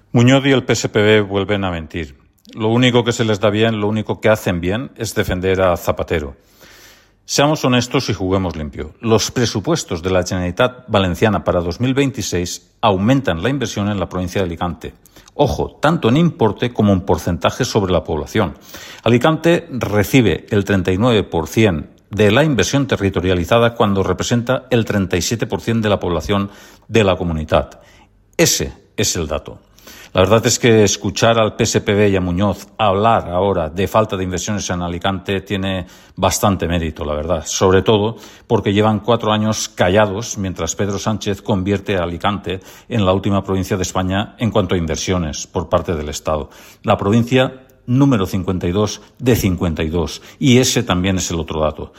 Muñoz y el PSPV vuelven a mentir. Lo único que se les da bien, lo único que hacen bien es defender a Zapatero. Seamos honestos y juguemos limpio. Los presupuestos de la Generalitat Valenciana para 2026 aumentan la inversión en la provincia de Alicante. Ojo, tanto en importe como en porcentaje sobre la población. Alicante recibe el 39% de la inversión territorializada cuando representa el 37% de la población de la comunidad. Ese es el dato. La verdad es que escuchar al PSPV y a Muñoz hablar ahora de falta de inversiones en Alicante tiene bastante mérito, la verdad. Sobre todo porque llevan 4 años callados mientras Pedro Sánchez convierte a Alicante en la última provincia de España en cuanto a inversiones por parte del Estado. La provincia número 52 de 52. Y ese también es el otro dato.